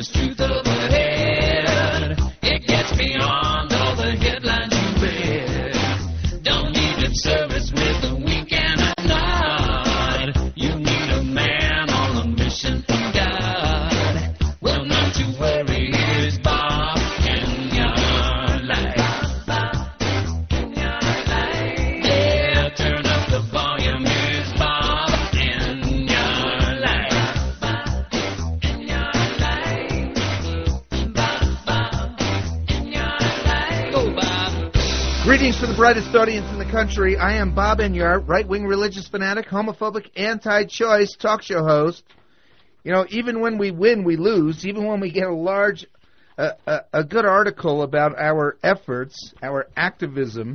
there's truth overhead. It gets beyond all the headlines you read. Don't need lip service with a wink and a nod. You need a man on a mission from God. Well, not to worry, here's Bob in your life. Bob in your life. Yeah, turn up the volume, here's Bob in your life. Bob in your life. Bob in your life. Go, Bob. Greetings from the brightest audience in the country. I am Bob Enyart, right-wing religious fanatic, homophobic, anti-choice talk show host. You know, even when we win, we lose. Even when we get a good article about our efforts, our activism,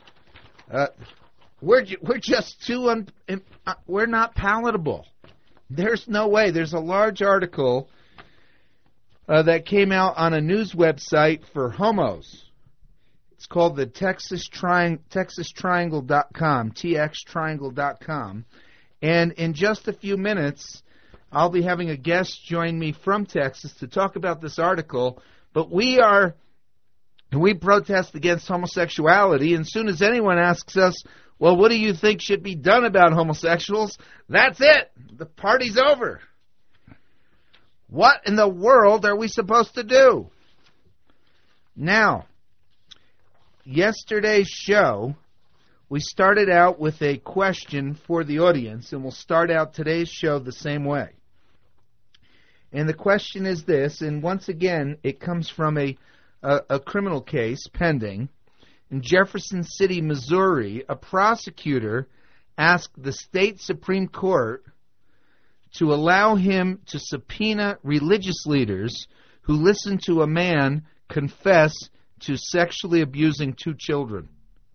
we're just we're not palatable. There's no way. There's a large article that came out on a news website for homos. It's called the TexasTriangle.com, TXTriangle.com. And in just a few minutes, I'll be having a guest join me from Texas to talk about this article. But we protest against homosexuality, and as soon as anyone asks us, well, what do you think should be done about homosexuals? That's it. The party's over. What in the world are we supposed to do? Now, yesterday's show, we started out with a question for the audience, and we'll start out today's show the same way. And the question is this, and once again, it comes from a criminal case pending. In Jefferson City, Missouri, a prosecutor asked the state Supreme Court to allow him to subpoena religious leaders who listened to a man confess to sexually abusing 2 children.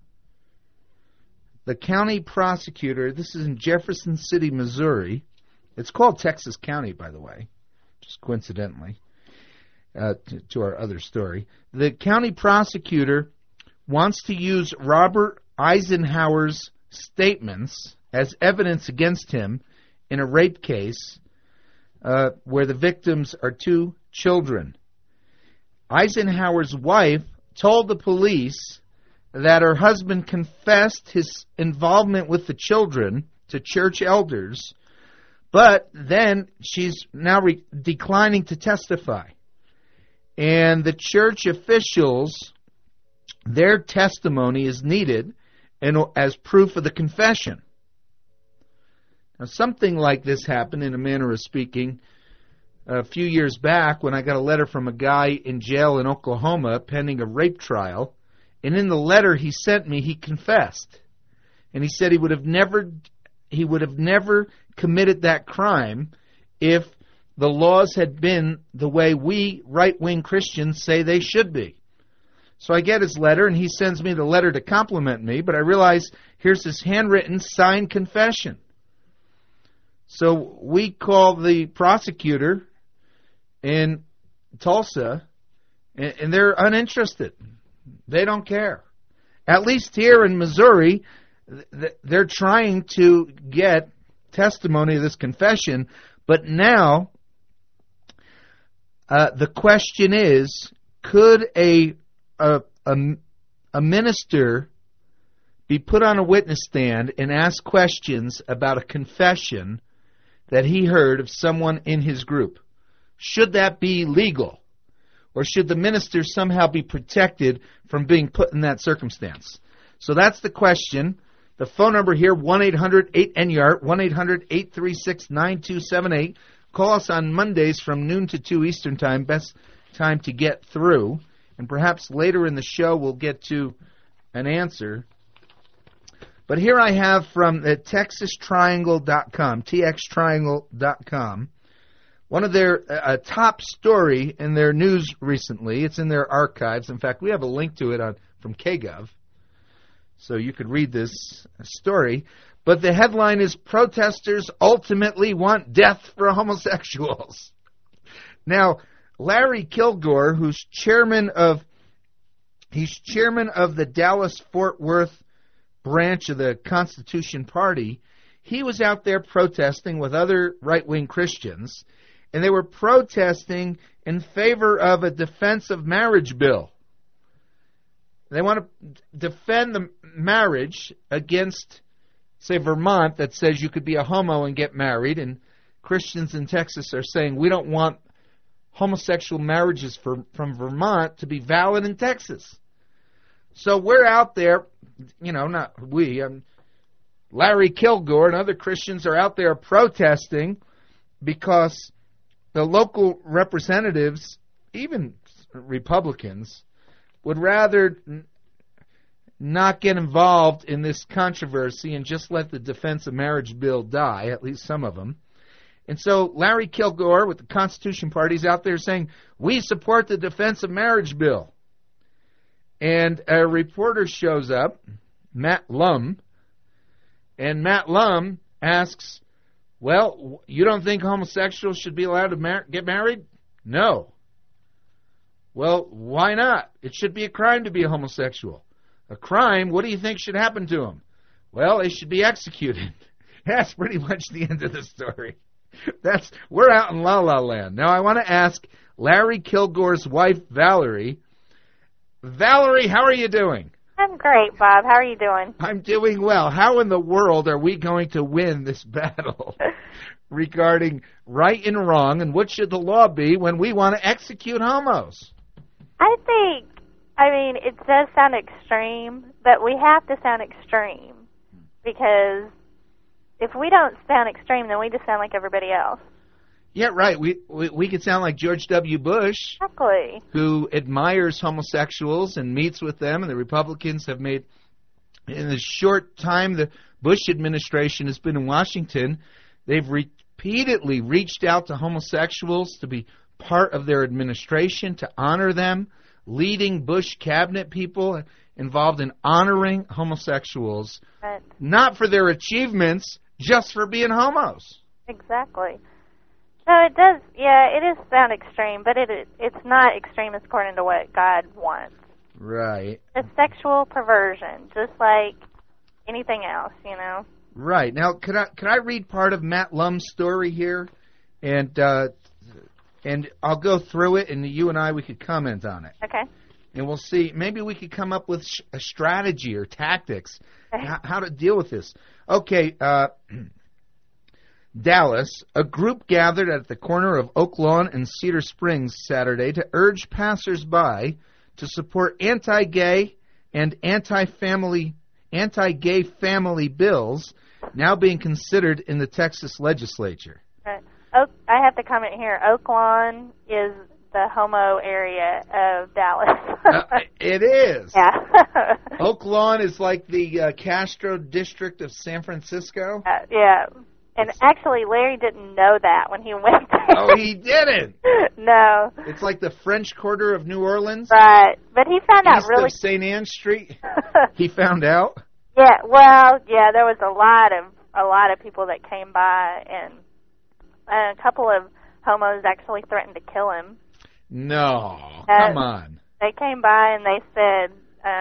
The county prosecutor, this is in Jefferson City, Missouri. It's called Texas County, by the way, just coincidentally, to our other story. The county prosecutor wants to use Robert Eisenhower's statements as evidence against him in a rape case where the victims are 2 children. Eisenhower's wife told the police that her husband confessed his involvement with the children to church elders, but then she's now declining to testify. And the church officials, their testimony is needed as proof of the confession. Now, something like this happened, in a manner of speaking, a few years back when I got a letter from a guy in jail in Oklahoma pending a rape trial. And in the letter he sent me, he confessed. And he said he would have never committed that crime if the laws had been the way we right-wing Christians say they should be. So I get his letter, and he sends me the letter to compliment me, but I realize here's his handwritten, signed confession. So we call the prosecutor in Tulsa, and they're uninterested. They don't care. At least here in Missouri, they're trying to get testimony of this confession, but now the question is, could a minister be put on a witness stand and ask questions about a confession that he heard of someone in his group? Should that be legal? Or should the minister somehow be protected from being put in that circumstance? So that's the question. The phone number here, 1-800-8-NYART, 1-800-836-9278. Call us on Mondays from noon to 2 Eastern Time, best time to get through. And perhaps later in the show we'll get to an answer. But here I have from the TexasTriangle.com, TXTriangle.com, one of their top story in their news recently. It's in their archives. In fact, we have a link to it from KGov, so you could read this story. But the headline is, "Protesters ultimately want death for homosexuals." Now, Larry Kilgore, who's chairman of the Dallas-Fort Worth branch of the Constitution Party, he was out there protesting with other right-wing Christians, and they were protesting in favor of a defense of marriage bill. They want to defend the marriage against, say, Vermont, that says you could be a homo and get married, and Christians in Texas are saying we don't want homosexual marriages from Vermont to be valid in Texas. So we're out there, not we, Larry Kilgore and other Christians are out there protesting because the local representatives, even Republicans, would rather not get involved in this controversy and just let the defense of marriage bill die, at least some of them. And so Larry Kilgore with the Constitution Party is out there saying, we support the defense of marriage bill. And a reporter shows up, Matt Lum, and Matt Lum asks, well, you don't think homosexuals should be allowed to get married? No. Well, why not? It should be a crime to be a homosexual. A crime? What do you think should happen to them? Well, they should be executed. That's pretty much the end of the story. We're out in La La Land. Now I want to ask Larry Kilgore's wife, Valerie. Valerie, how are you doing? I'm great, Bob. How are you doing? I'm doing well. How in the world are we going to win this battle regarding right and wrong, and what should the law be when we want to execute homos? It does sound extreme, but we have to sound extreme, because if we don't sound extreme, then we just sound like everybody else. Yeah, right. We could sound like George W. Bush, exactly, who admires homosexuals and meets with them, and the Republicans have made, in the short time the Bush administration has been in Washington, they've repeatedly reached out to homosexuals to be part of their administration, to honor them, leading Bush cabinet people involved in honoring homosexuals, right, not for their achievements, just for being homos. Exactly. So it does, it is sound extreme, but it's not extreme according to what God wants. Right. It's sexual perversion, just like anything else, Right. Now, could I read part of Matt Lum's story here, and I'll go through it, and you and I, we could comment on it. Okay. And we'll see. Maybe we could come up with a strategy or tactics how to deal with this. Okay. Dallas, a group gathered at the corner of Oak Lawn and Cedar Springs Saturday to urge passersby to support anti-gay and anti-gay family bills now being considered in the Texas legislature. Right. I have to comment here. Oak Lawn is the homo area of Dallas. It is. Yeah. Oak Lawn is like the Castro district of San Francisco. Yeah. And actually, Larry didn't know that when he went there. Oh, he didn't? No. It's like the French Quarter of New Orleans? Right. But he found out East really... of St. Anne Street? He found out? Yeah, well, there was a lot of people that came by, and a couple of homos actually threatened to kill him. No. Come on. They came by and they said...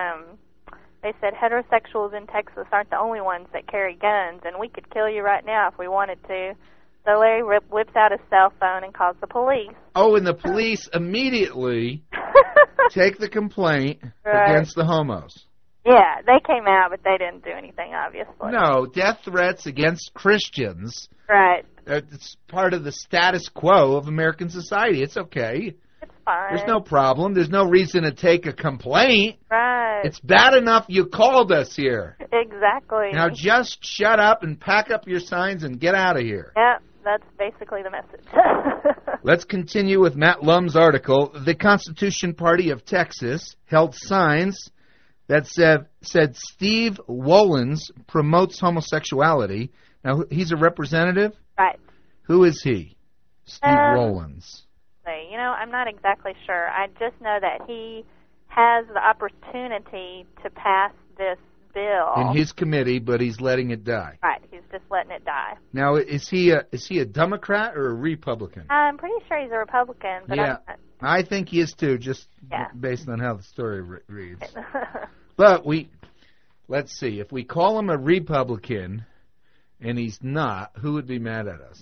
heterosexuals in Texas aren't the only ones that carry guns, and we could kill you right now if we wanted to. So Larry whips out his cell phone and calls the police. Oh, and the police immediately take the complaint against the homos. Yeah, they came out, but they didn't do anything, obviously. No, death threats against Christians. Right. It's part of the status quo of American society. It's okay. It's fine. There's no problem. There's no reason to take a complaint. Right. It's bad enough you called us here. Exactly. Now just shut up and pack up your signs and get out of here. Yeah, that's basically the message. Let's continue with Matt Lum's article. The Constitution Party of Texas held signs that said Steve Wollens promotes homosexuality. Now, he's a representative? Right. Who is he? Steve Wollens. I'm not exactly sure. I just know that he has the opportunity to pass this bill in his committee, but he's letting it die. Right, he's just letting it die. Now, is he a Democrat or a Republican? I'm pretty sure he's a Republican. But yeah, I think he is too, just based on how the story reads. But let's see, if we call him a Republican and he's not, who would be mad at us?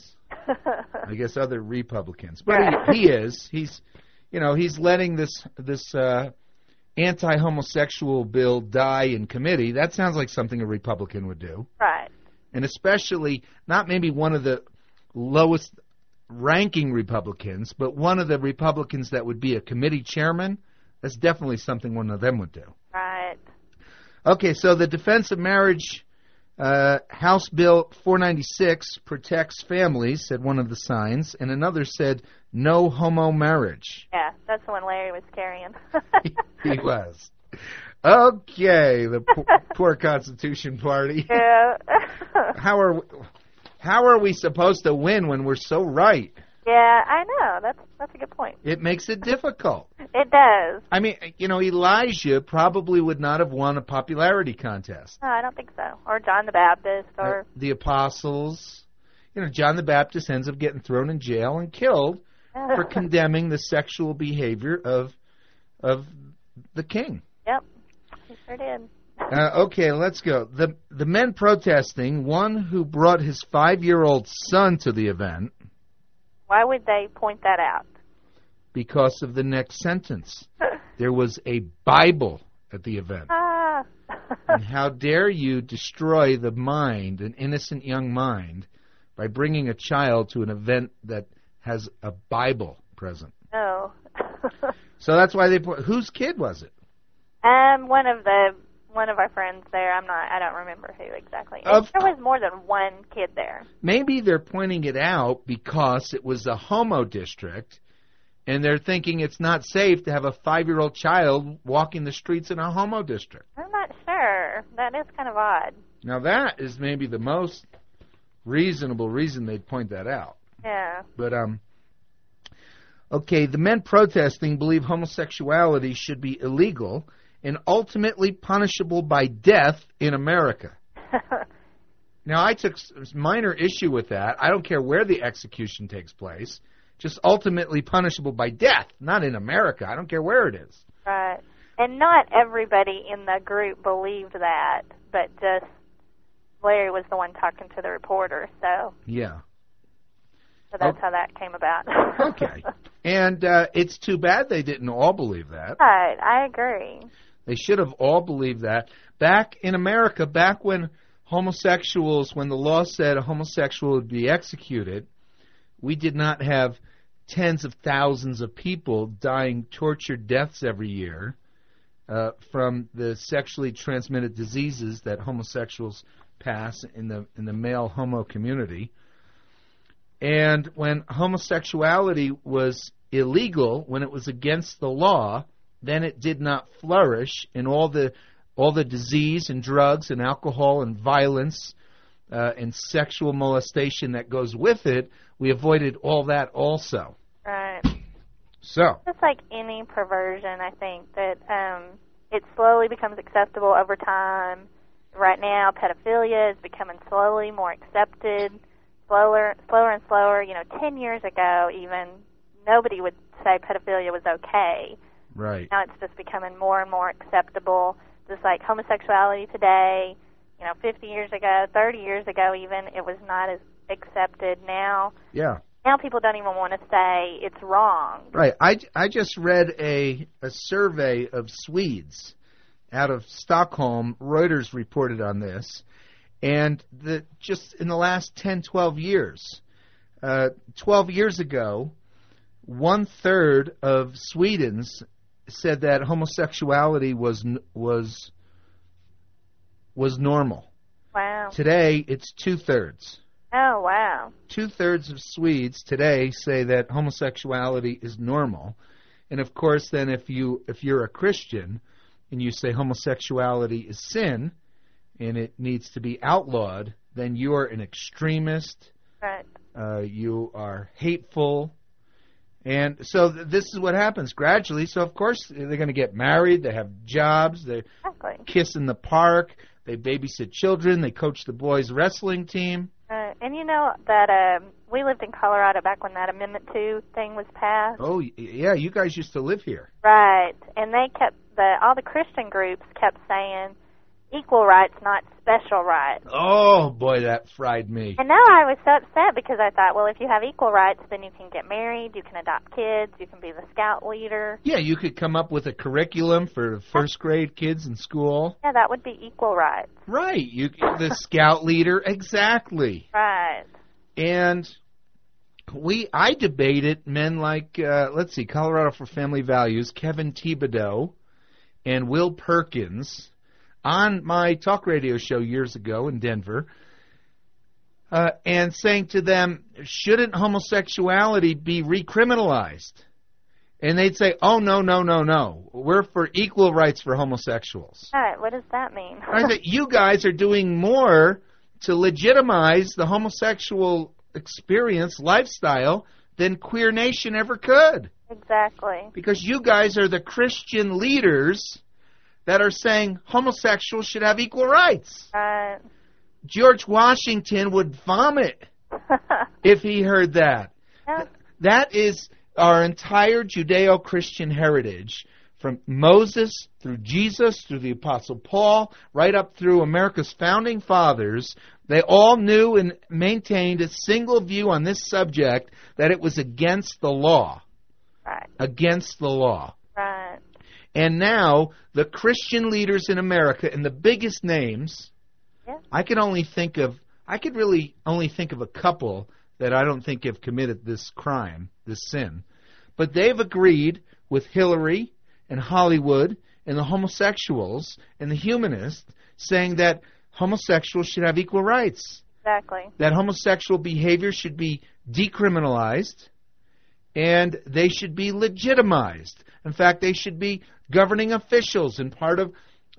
I guess other Republicans. But he is. He's letting this anti-homosexual bill die in committee. That sounds like something a Republican would do. Right. And especially not maybe one of the lowest ranking Republicans, but one of the Republicans that would be a committee chairman. That's definitely something one of them would do. Right. Okay, so the Defense of Marriage House Bill 496 protects families, said one of the signs, and another said no homo marriage. Yeah, that's the one Larry was carrying. He was. Okay, the poor Constitution Party. Yeah. How are we supposed to win when we're so right? Yeah, I know. That's a good point. It makes it difficult. It does. I mean, Elijah probably would not have won a popularity contest. No, I don't think so. Or John the Baptist, or the apostles. John the Baptist ends up getting thrown in jail and killed for condemning the sexual behavior of the king. Yep, he sure did. Okay, let's go. The men protesting, one who brought his 5-year-old son to the event. Why would they point that out? Because of the next sentence. There was a Bible at the event. And how dare you destroy the mind, an innocent young mind, by bringing a child to an event that has a Bible present? Oh. So that's why whose kid was it? One of our friends there. I don't remember who exactly. There was more than one kid there. Maybe they're pointing it out because it was a homo district, and they're thinking it's not safe to have a 5-year-old child walking the streets in a homo district. I'm not sure. That is kind of odd. Now that is maybe the most reasonable reason they'd point that out. Yeah. But okay, the men protesting believe homosexuality should be illegal and ultimately punishable by death in America. Now, I took minor issue with that. I don't care where the execution takes place. Just ultimately punishable by death, not in America. I don't care where it is. Right. And not everybody in the group believed that, but just Larry was the one talking to the reporter, so. Yeah. So that's how that came about. Okay. And it's too bad they didn't all believe that. Right. I agree. They should have all believed that. Back in America, back when when the law said a homosexual would be executed, we did not have tens of thousands of people dying tortured deaths every year from the sexually transmitted diseases that homosexuals pass in the male homo community. And when homosexuality was illegal, when it was against the law, then it did not flourish, and all the disease and drugs and alcohol and violence and sexual molestation that goes with it, we avoided all that also. Right. So. It's like any perversion, I think, that it slowly becomes acceptable over time. Right now, pedophilia is becoming slowly more accepted, slower and slower. 10 years ago even, nobody would say pedophilia was okay. Right. Now it's just becoming more and more acceptable. Just like homosexuality today, 50 years ago, 30 years ago even, it was not as accepted. Now, now people don't even want to say it's wrong. Right. I just read a survey of Swedes out of Stockholm. Reuters reported on this. And just in the last 10, 12 years, 12 years ago, 1/3 of Swedes said that homosexuality was normal. Wow. Today, it's 2/3. Oh, wow. 2/3 of Swedes today say that homosexuality is normal. And of course, then if you're a Christian and you say homosexuality is sin and it needs to be outlawed, then you're an extremist. Right. You are hateful. And so this is what happens gradually. So, of course, they're going to get married. They have jobs. They kiss in the park. They babysit children. They coach the boys' wrestling team. And you know that we lived in Colorado back when that Amendment 2 thing was passed. Oh, yeah. You guys used to live here. Right. And they kept all the Christian groups kept saying, equal rights, not special rights. Oh, boy, that fried me. And now I was so upset because I thought, well, if you have equal rights, then you can get married, you can adopt kids, you can be the scout leader. Yeah, you could come up with a curriculum for first grade kids in school. Yeah, that would be equal rights. Right, the scout leader, exactly. Right. And I debated men like, Colorado for Family Values, Kevin Thibodeau, and Will Perkins on my talk radio show years ago in Denver, and saying to them, shouldn't homosexuality be recriminalized? And they'd say, oh, no. We're for equal rights for homosexuals. All right, what does that mean? I said, you guys are doing more to legitimize the homosexual experience, lifestyle, than Queer Nation ever could. Exactly. Because you guys are the Christian leaders that are saying homosexuals should have equal rights. Right. George Washington would vomit if he heard that. Yeah. That is our entire Judeo-Christian heritage, from Moses through Jesus, through the Apostle Paul, right up through America's founding fathers. They all knew and maintained a single view on this subject, that it was against the law. Right. Against the law. Right. And now, the Christian leaders in America, and the biggest names, Yeah. I could really only think of a couple that I don't think have committed this crime, this sin. But they've agreed with Hillary and Hollywood and the homosexuals and the humanists, saying that homosexuals should have equal rights. Exactly. That homosexual behavior should be decriminalized, and they should be legitimized. In fact, they should be governing officials, and part of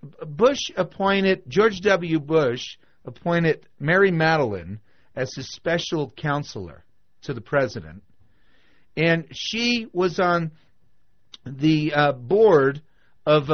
George W. Bush appointed Mary Madeline as his special counselor to the president. And she was on the board of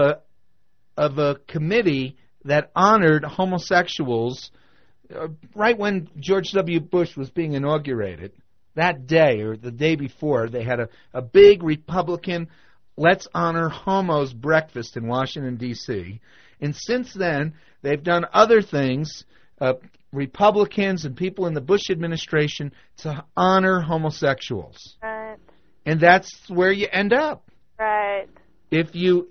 a committee that honored homosexuals right when George W. Bush was being inaugurated. That day, or the day before, they had a big Republican Let's Honor Homos breakfast in Washington, D.C. And since then, they've done other things, Republicans and people in the Bush administration, to honor homosexuals. Right. And that's where you end up. Right. If you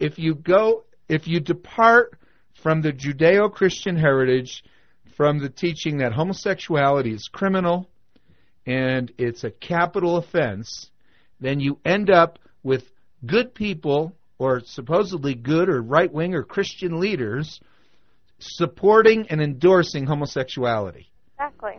depart from the Judeo-Christian heritage, from the teaching that homosexuality is criminal and it's a capital offense, then you end up with good people, or supposedly good or right-wing or Christian leaders, supporting and endorsing homosexuality. Exactly.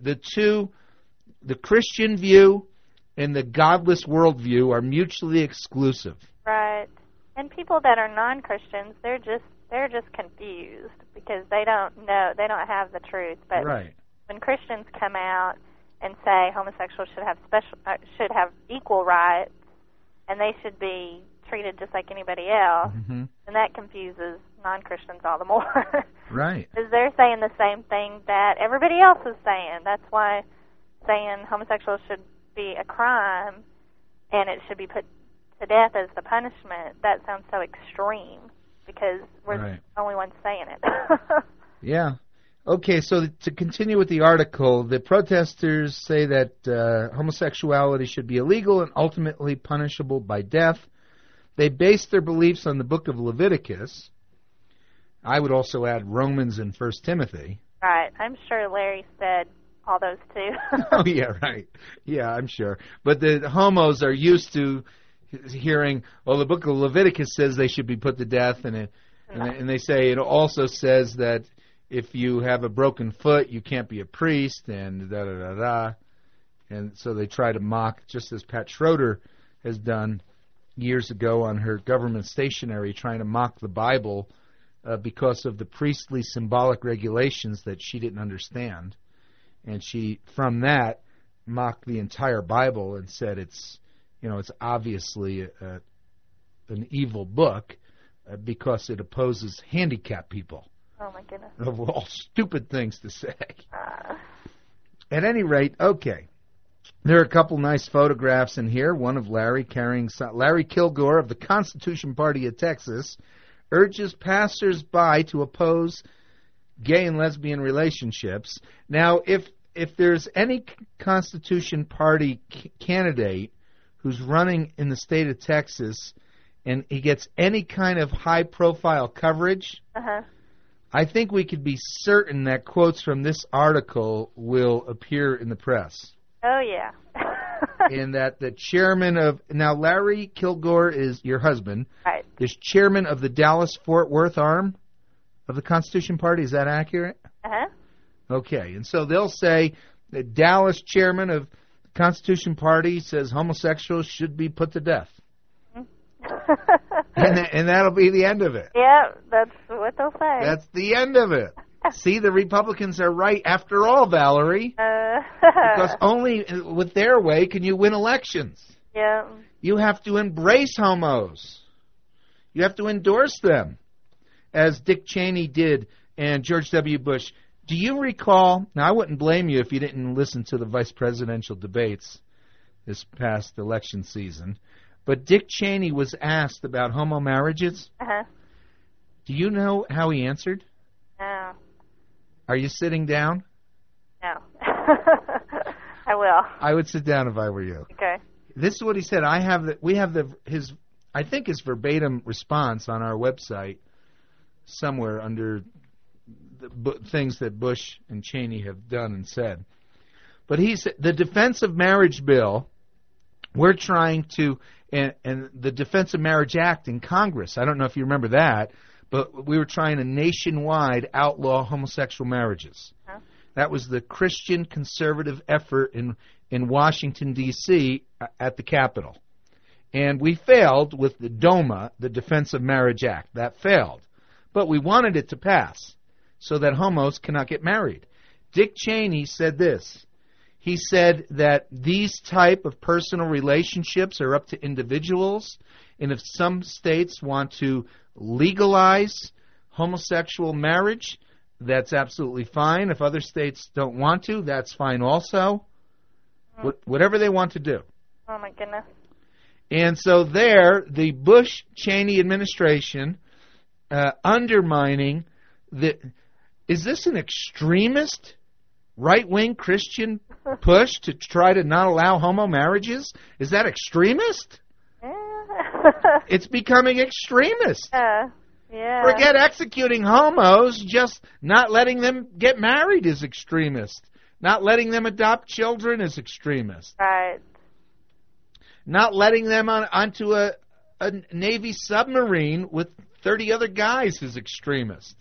The Christian view and the godless worldview are mutually exclusive. Right. And people that are non-Christians, they're just confused because they don't know, they don't have the truth. But right. When Christians come out and say homosexuals should have equal rights, and they should be treated just like anybody else, mm-hmm. and that confuses non-Christians all the more. Right. Because they're saying the same thing that everybody else is saying. That's why saying homosexuals should be a crime and it should be put to death as the punishment, that sounds so extreme because we're right. the only ones saying it. Yeah. Okay, so to continue with the article, the protesters say that homosexuality should be illegal and ultimately punishable by death. They base their beliefs on the book of Leviticus. I would also add Romans and 1 Timothy. Right. I'm sure Larry said all those too. Oh, yeah, right. Yeah, I'm sure. But the homos are used to hearing, well, the book of Leviticus says they should be put to death, and they say it also says that if you have a broken foot, you can't be a priest, and da-da-da-da. And so they try to mock, just as Pat Schroeder has done years ago on her government stationery, trying to mock the Bible because of the priestly symbolic regulations that she didn't understand. And she, from that, mocked the entire Bible and said it's obviously an evil book because it opposes handicapped people. Oh, my goodness. Of all stupid things to say. At any rate, okay. There are a couple nice photographs in here. One of Larry Kilgore of the Constitution Party of Texas urges passers-by to oppose gay and lesbian relationships. Now, if there's any Constitution Party candidate who's running in the state of Texas and he gets any kind of high-profile coverage, I think we could be certain that quotes from this article will appear in the press. Oh, yeah. And that the chairman of... Now, Larry Kilgore is your husband. Right. Is chairman of the Dallas-Fort Worth arm of the Constitution Party. Is that accurate? Uh-huh. Okay. And so they'll say the Dallas chairman of the Constitution Party says homosexuals should be put to death. And that'll be the end of it. Yeah, that's what they'll say. That's the end of it. See, the Republicans are right after all, Valerie. Because only with their way can you win elections. Yeah. You have to embrace homos. You have to endorse them, as Dick Cheney did and George W. Bush. Do you recall, now I wouldn't blame you if you didn't listen to the vice presidential debates this past election season, but Dick Cheney was asked about homo marriages. Uh-huh. Do you know how he answered? No. Are you sitting down? No. I will. I would sit down if I were you. Okay. This is what he said. We have his I think his verbatim response on our website somewhere under the things that Bush and Cheney have done and said. But he said the Defense of Marriage bill, we're trying to, and the Defense of Marriage Act in Congress, I don't know if you remember that, but we were trying to nationwide outlaw homosexual marriages. Huh? That was the Christian conservative effort in Washington, D.C. at the Capitol. And we failed with the DOMA, the Defense of Marriage Act. That failed. But we wanted it to pass so that homos cannot get married. Dick Cheney said this. He said that these type of personal relationships are up to individuals, and if some states want to legalize homosexual marriage, that's absolutely fine. If other states don't want to, that's fine also. Whatever they want to do. Oh, my goodness. And so there, the Bush-Cheney administration undermining the... Is this an extremist right-wing Christian push to try to not allow homo marriages? Is that extremist? It's becoming extremist. Yeah. Forget executing homos, just not letting them get married is extremist. Not letting them adopt children is extremist. Right. Not letting them onto a Navy submarine with 30 other guys is extremist.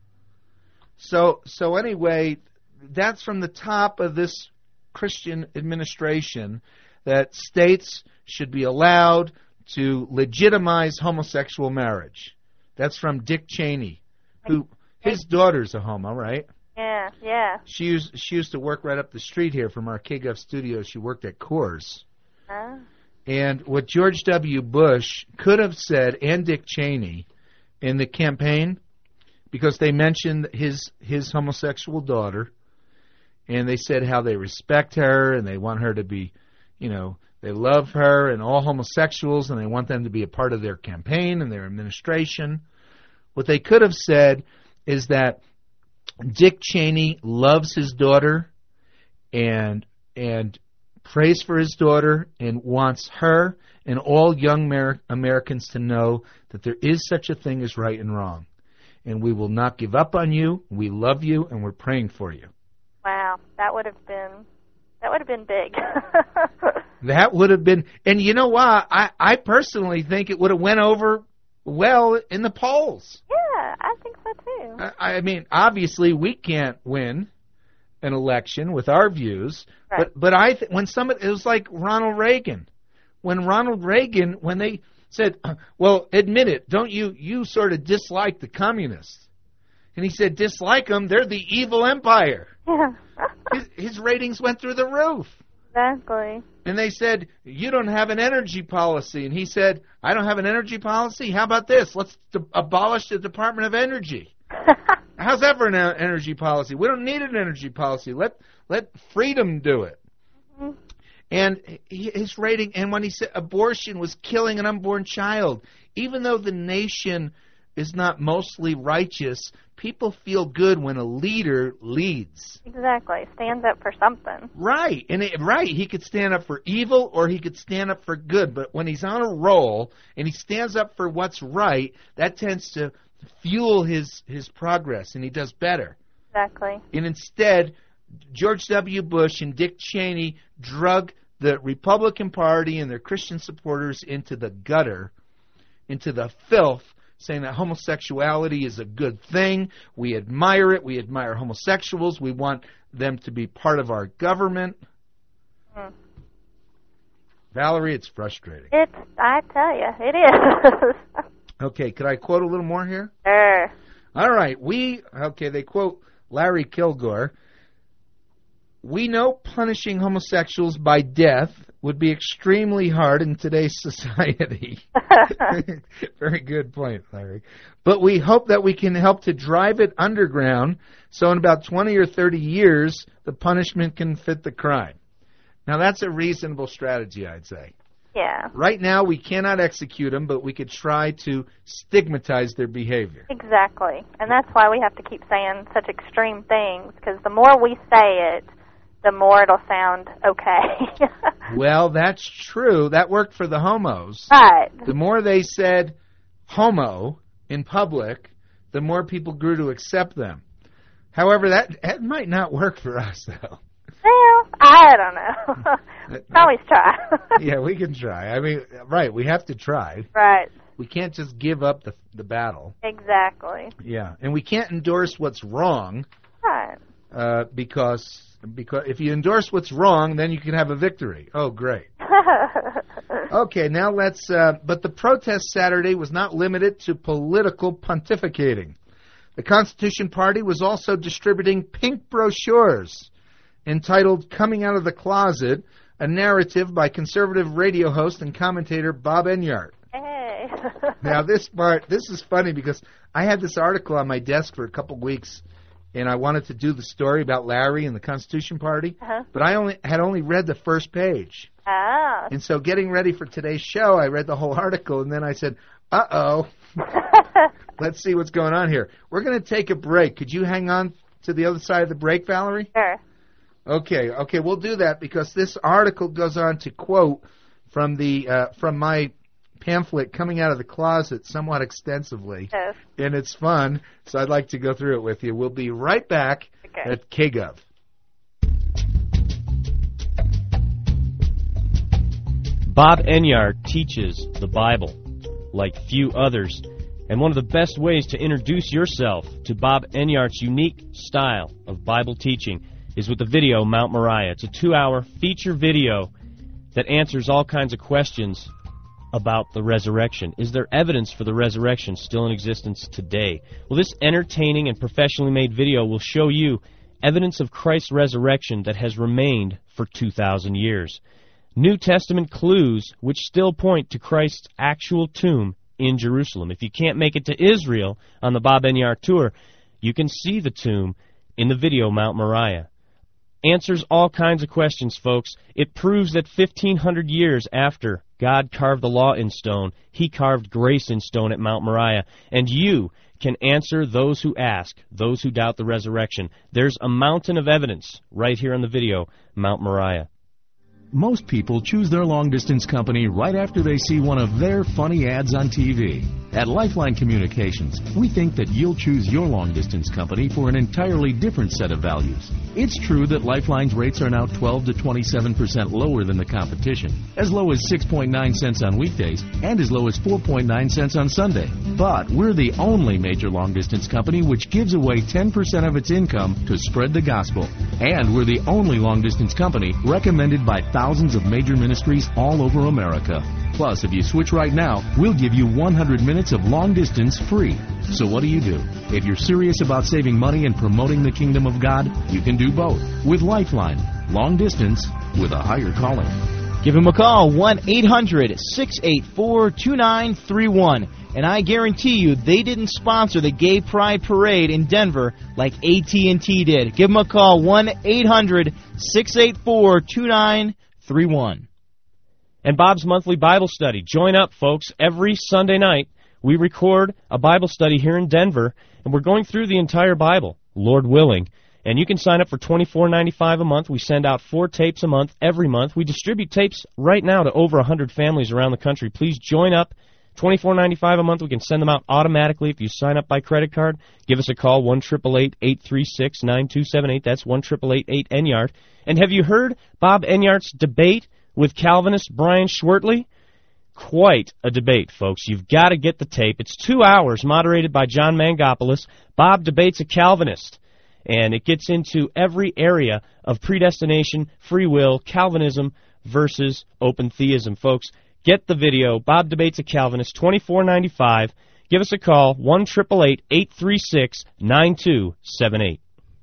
So anyway, that's from the top of this Christian administration that states should be allowed to legitimize homosexual marriage. That's from Dick Cheney, who his daughter's a homo, right? Yeah. She used to work right up the street here from our KGUF studio. She worked at Coors. And what George W. Bush could have said, and Dick Cheney, in the campaign, because they mentioned his homosexual daughter, and they said how they respect her and they want her to be, they love her and all homosexuals, and they want them to be a part of their campaign and their administration. What they could have said is that Dick Cheney loves his daughter and prays for his daughter and wants her and all young Americans to know that there is such a thing as right and wrong. And we will not give up on you. We love you, and we're praying for you. Wow, that would have been big. That would have been, and you know what? I personally think it would have went over well in the polls. Yeah, I think so too. I mean, obviously we can't win an election with our views, right. but when it was like Ronald Reagan. When they said, well, admit it, don't you sort of dislike the communists? And he said, dislike them, they're the evil empire. Yeah. His ratings went through the roof. Exactly. And they said, you don't have an energy policy. And he said, I don't have an energy policy? How about this? Let's abolish the Department of Energy. How's that for an energy policy? We don't need an energy policy. Let freedom do it. Mm-hmm. And his rating, and when he said abortion was killing an unborn child, even though the nation is not mostly righteous. People feel good when a leader leads. Exactly. Stands up for something. Right. Right. He could stand up for evil or he could stand up for good. But when he's on a roll and he stands up for what's right, that tends to fuel his progress, and he does better. Exactly. And instead, George W. Bush and Dick Cheney drug the Republican Party and their Christian supporters into the gutter, into the filth, saying that homosexuality is a good thing. We admire it. We admire homosexuals. We want them to be part of our government. Valerie, it's frustrating. I tell you, it is. Okay, could I quote a little more here? Sure. All right, they quote Larry Kilgore. We know punishing homosexuals by death would be extremely hard in today's society. Very good point, Larry. But we hope that we can help to drive it underground so in about 20 or 30 years, the punishment can fit the crime. Now, that's a reasonable strategy, I'd say. Yeah. Right now, we cannot execute them, but we could try to stigmatize their behavior. Exactly. And that's why we have to keep saying such extreme things, because the more we say it, the more it'll sound okay. Well, that's true. That worked for the homos. Right. The more they said homo in public, the more people grew to accept them. However, that might not work for us, though. Well, I don't know. Always try. Yeah, we can try. I mean, right, we have to try. Right. We can't just give up the battle. Exactly. Yeah, and we can't endorse what's wrong. Right. Because if you endorse what's wrong, then you can have a victory. Oh, great. Okay, now let's... but the protest Saturday was not limited to political pontificating. The Constitution Party was also distributing pink brochures entitled Coming Out of the Closet, a narrative by conservative radio host and commentator Bob Enyart. Hey. Now, this is funny because I had this article on my desk for a couple weeks, and I wanted to do the story about Larry and the Constitution Party, but I had only read the first page. Oh. And so getting ready for today's show, I read the whole article, and then I said, uh-oh, let's see what's going on here. We're going to take a break. Could you hang on to the other side of the break, Valerie? Sure. Okay, we'll do that because this article goes on to quote from my pamphlet Coming Out of the Closet somewhat extensively, Yes. and it's fun, so I'd like to go through it with you. We'll be right back at KGov. Bob Enyart teaches the Bible like few others, and one of the best ways to introduce yourself to Bob Enyart's unique style of Bible teaching is with the video Mount Moriah. It's a 2-hour feature video that answers all kinds of questions about the resurrection. Is there evidence for the resurrection still in existence today? Well, this entertaining and professionally made video will show you evidence of Christ's resurrection that has remained for 2,000 years. New Testament clues which still point to Christ's actual tomb in Jerusalem. If you can't make it to Israel on the Bob Enyart tour, you can see the tomb in the video Mount Moriah. Answers all kinds of questions, folks. It proves that 1,500 years after God carved the law in stone, He carved grace in stone at Mount Moriah. And you can answer those who ask, those who doubt the resurrection. There's a mountain of evidence right here on the video, Mount Moriah. Most people choose their long-distance company right after they see one of their funny ads on TV. At Lifeline Communications, we think that you'll choose your long-distance company for an entirely different set of values. It's true that Lifeline's rates are now 12 to 27% lower than the competition, as low as 6.9 cents on weekdays and as low as 4.9 cents on Sunday. But we're the only major long-distance company which gives away 10% of its income to spread the gospel. And we're the only long-distance company recommended by thousands of major ministries all over America. Plus, if you switch right now, we'll give you 100 minutes of long distance free. So what do? If you're serious about saving money and promoting the kingdom of God, you can do both with Lifeline. Long distance with a higher calling. Give them a call, 1-800-684-2931. And I guarantee you they didn't sponsor the Gay Pride Parade in Denver like AT&T did. Give them a call, 1-800-684-2931. And Bob's monthly Bible study. Join up, folks, every Sunday night we record a Bible study here in Denver, and we're going through the entire Bible, Lord willing. And you can sign up for $24.95 a month. We send out 4 tapes a month, every month. We distribute tapes right now to over 100 families around the country. Please join up. $24.95 a month. We can send them out automatically if you sign up by credit card. Give us a call, 1-888-836-9278. That's 1-888-8-ENYARD. And have you heard Bob Enyart's debate with Calvinist Brian Schwertley? Quite a debate, folks. You've got to get the tape. It's 2 hours, moderated by John Mangopoulos. Bob debates a Calvinist, and it gets into every area of predestination, free will, Calvinism versus open theism, folks. Get the video. Bob debates a Calvinist, $24.95. Give us a call, 1-888-836-9278.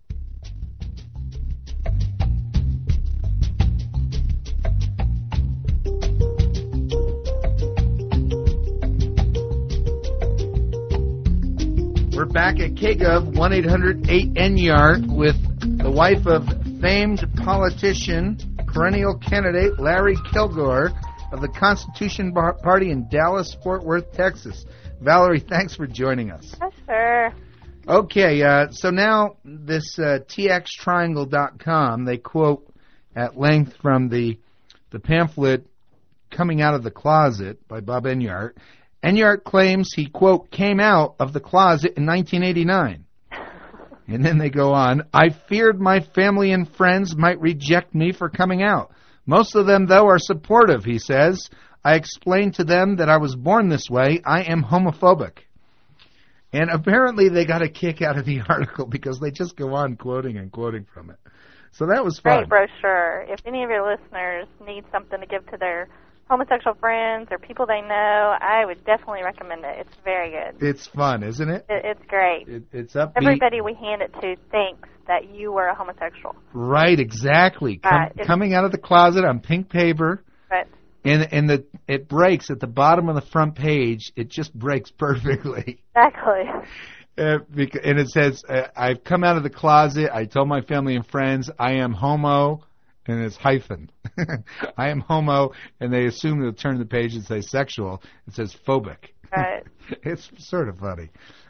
We're back at KGov 1-800-8-ENYARD with the wife of famed politician, perennial candidate Larry Kilgore of the Constitution Party in Dallas, Fort Worth, Texas. Valerie, thanks for joining us. Oh, sure. Okay, so now this txtriangle.com, they quote at length from the pamphlet Coming Out of the Closet by Bob Enyart. Enyart claims he, quote, came out of the closet in 1989. And then they go on, I feared my family and friends might reject me for coming out. Most of them, though, are supportive, he says. I explained to them that I was born this way. I am homophobic. And apparently they got a kick out of the article because they just go on quoting and quoting from it. So that was fun. Great brochure. If any of your listeners need something to give to their homosexual friends or people they know, I would definitely recommend it. It's very good. It's fun, isn't it? It's great. It's upbeat. Everybody we hand it to thinks that you were a homosexual. Right, exactly. Coming out of the closet on pink paper. Right. And it breaks at the bottom of the front page. It just breaks perfectly. Exactly. And it says, I've come out of the closet. I told my family and friends I am homo. And it's hyphen. I am homo, and they assume they'll turn the page and say sexual. It says phobic. Right. It's sort of funny.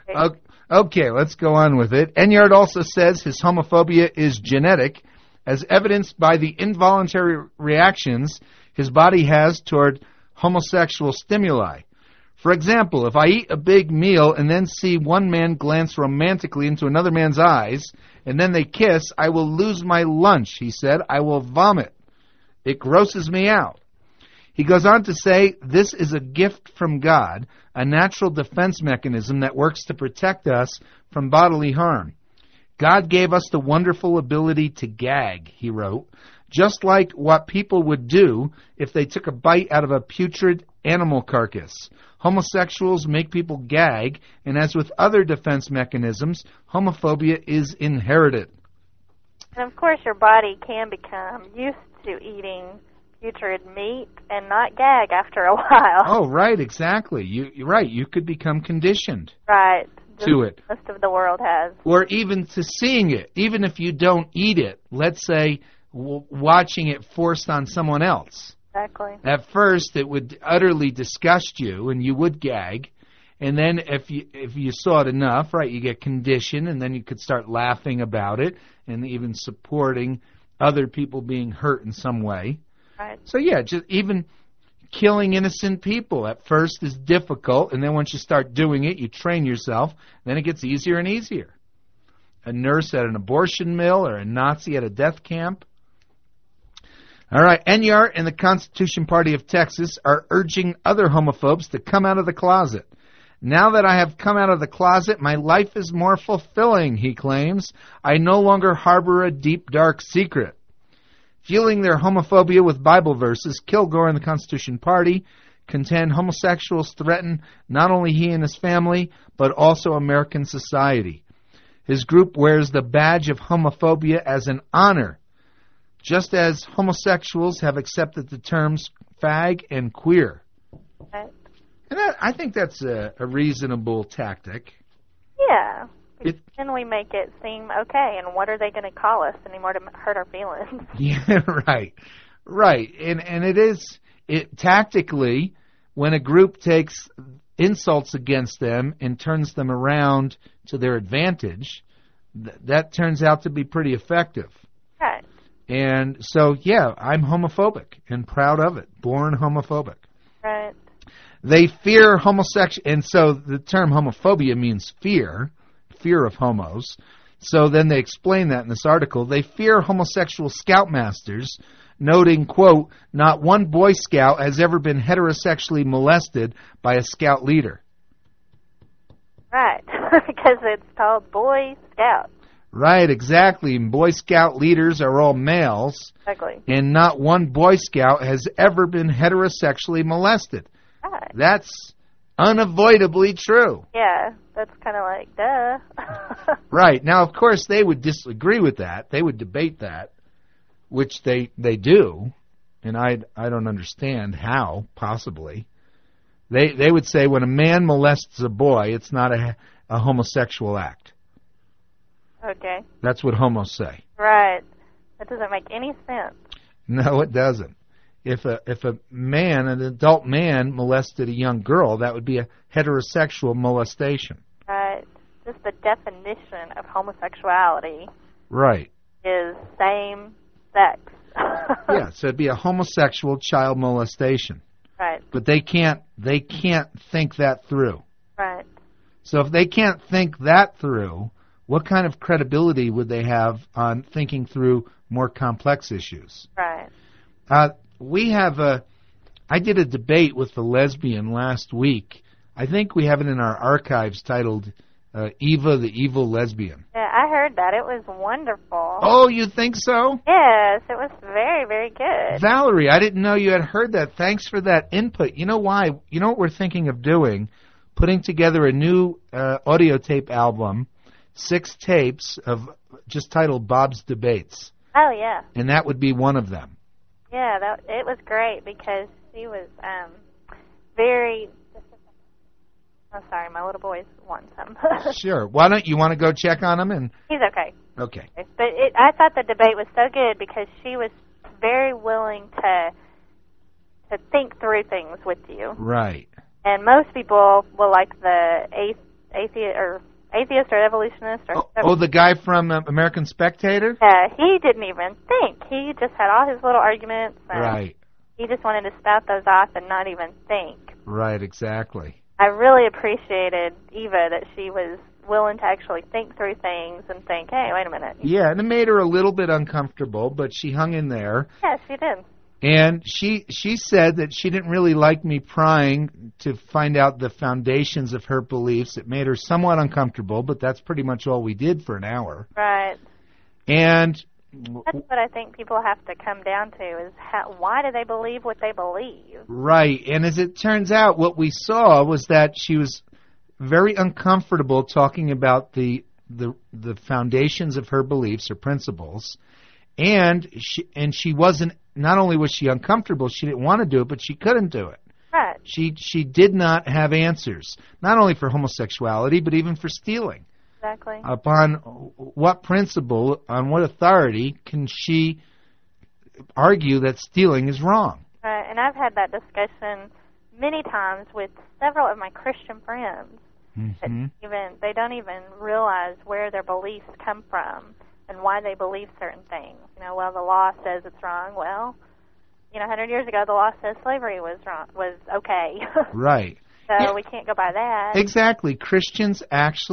Okay, let's go on with it. Enyart also says his homophobia is genetic, as evidenced by the involuntary reactions his body has toward homosexual stimuli. For example, if I eat a big meal and then see one man glance romantically into another man's eyes, and then they kiss, I will lose my lunch, he said. I will vomit. It grosses me out. He goes on to say, this is a gift from God, a natural defense mechanism that works to protect us from bodily harm. God gave us the wonderful ability to gag, he wrote, just like what people would do if they took a bite out of a putrid animal carcass. Homosexuals make people gag, and as with other defense mechanisms, homophobia is inherited. And of course, your body can become used to eating putrid meat and not gag after a while. Oh, right, exactly. You're right. You could become conditioned. Right. To it. Most of the world has. Or even to seeing it, even if you don't eat it. Let's say watching it forced on someone else. Exactly. At first, it would utterly disgust you, and you would gag. And then if you saw it enough, right, you get conditioned, and then you could start laughing about it and even supporting other people being hurt in some way. Right. So, yeah, just even killing innocent people at first is difficult, and then once you start doing it, you train yourself, then it gets easier and easier. A nurse at an abortion mill or a Nazi at a death camp. All right, Enyart and the Constitution Party of Texas are urging other homophobes to come out of the closet. Now that I have come out of the closet, my life is more fulfilling, he claims. I no longer harbor a deep, dark secret. Fueling their homophobia with Bible verses, Kilgore and the Constitution Party contend homosexuals threaten not only he and his family, but also American society. His group wears the badge of homophobia as an honor, just as homosexuals have accepted the terms fag and queer. Right. And I think that's a reasonable tactic. Yeah. Then we make it seem okay, and what are they going to call us anymore to hurt our feelings? Yeah, right. Right. And it is tactically, when a group takes insults against them and turns them around to their advantage, that turns out to be pretty effective. Right. And so, yeah, I'm homophobic and proud of it. Born homophobic. Right. They fear homosexual, and so the term homophobia means fear of homos. So then they explain that in this article. They fear homosexual scoutmasters, noting, quote, not one Boy Scout has ever been heterosexually molested by a Scout leader. Right. Because it's called Boy Scout. Right, exactly. And Boy Scout leaders are all males, Exactly. and not one Boy Scout has ever been heterosexually molested. Right. That's unavoidably true. Yeah, that's kind of like, duh. Right. Now, of course, they would disagree with that. They would debate that, which they do, and I don't understand how, possibly. They would say when a man molests a boy, it's not a homosexual act. Okay. That's what homos say. Right. That doesn't make any sense. No, it doesn't. If a man, an adult man, molested a young girl, that would be a heterosexual molestation. Right. Just the definition of homosexuality Right. is same sex. Yeah, so it'd be a homosexual child molestation. Right. But they can't think that through. Right. So if they can't think that through, what kind of credibility would they have on thinking through more complex issues? Right. I did a debate with a lesbian last week. I think we have it in our archives titled Eva the Evil Lesbian. Yeah, I heard that. It was wonderful. Oh, you think so? Yes, it was very, very good. Valerie, I didn't know you had heard that. Thanks for that input. You know why? You know what we're thinking of doing? Putting together a new audio tape album, 6 tapes of just titled Bob's Debates. Oh, yeah. And that would be one of them. Yeah, it was great because she was very... Oh, sorry, my little boy's wanting some. Sure. Why don't you want to go check on him? And He's okay. okay. But I thought the debate was so good because she was very willing to think through things with you. Right. And most people will like the atheist or evolutionist. Or the guy from American Spectator? he didn't even think. He just had all his little arguments. And Right. He just wanted to spout those off and not even think. Right, exactly. I really appreciated Eva that she was willing to actually think through things and think, hey, wait a minute. Yeah, and it made her a little bit uncomfortable, but she hung in there. Yeah, she did. And she said that she didn't really like me prying to find out the foundations of her beliefs. It made her somewhat uncomfortable, but that's pretty much all we did for an hour. Right. And that's what I think people have to come down to is why do they believe what they believe? right, and as it turns out, what we saw was that she was very uncomfortable talking about the foundations of her beliefs or principles, and she wasn't. Not only was she uncomfortable, she didn't want to do it, but she couldn't do it. Right. She did not have answers, not only for homosexuality, but even for stealing. Exactly. Upon what principle, on what authority can she argue that stealing is wrong? Right, and I've had that discussion many times with several of my Christian friends. Mm-hmm. That they don't even realize where their beliefs come from and why they believe certain things. Well, the law says it's wrong. Well, 100 years ago, the law says slavery was wrong, was okay. Right. So we can't go by that. Exactly. Christians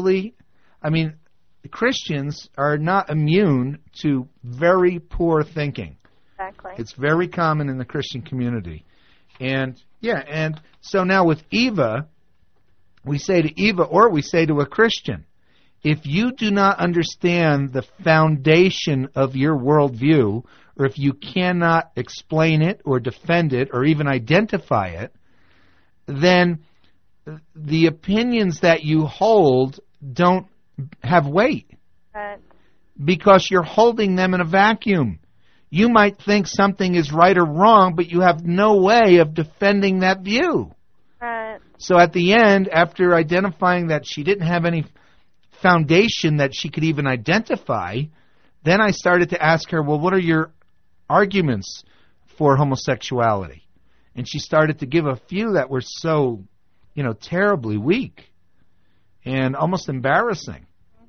Christians are not immune to very poor thinking. Exactly. It's very common in the Christian community. And so now with Eva, we say to Eva, or we say to a Christian, if you do not understand the foundation of your worldview, or if you cannot explain it or defend it or even identify it, then the opinions that you hold don't have weight. Right. Because you're holding them in a vacuum. You might think something is right or wrong, but you have no way of defending that view. Right. So at the end, after identifying that she didn't have any foundation that she could even identify, then I started to ask her, well, what are your arguments for homosexuality? And she started to give a few that were so, terribly weak and almost embarrassing.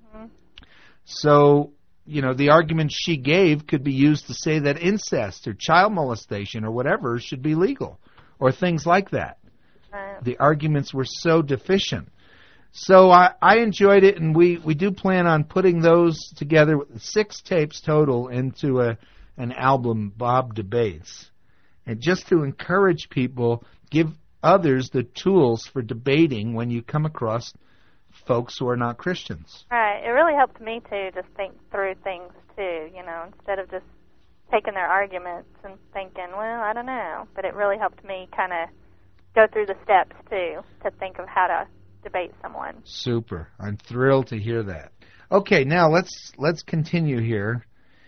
So, the argument she gave could be used to say that incest or child molestation or whatever should be legal, or things like that. The arguments were so deficient. So I enjoyed it, and we do plan on putting those together, 6 tapes total, into an album, Bob Debates. And just to encourage people, give others the tools for debating when you come across folks who are not Christians. Right. It really helped me, too, just think through things, too, instead of just taking their arguments and thinking, well, I don't know. But it really helped me kind of go through the steps, too, to think of how to debate someone. Super. I'm thrilled to hear that. Okay, now let's continue here.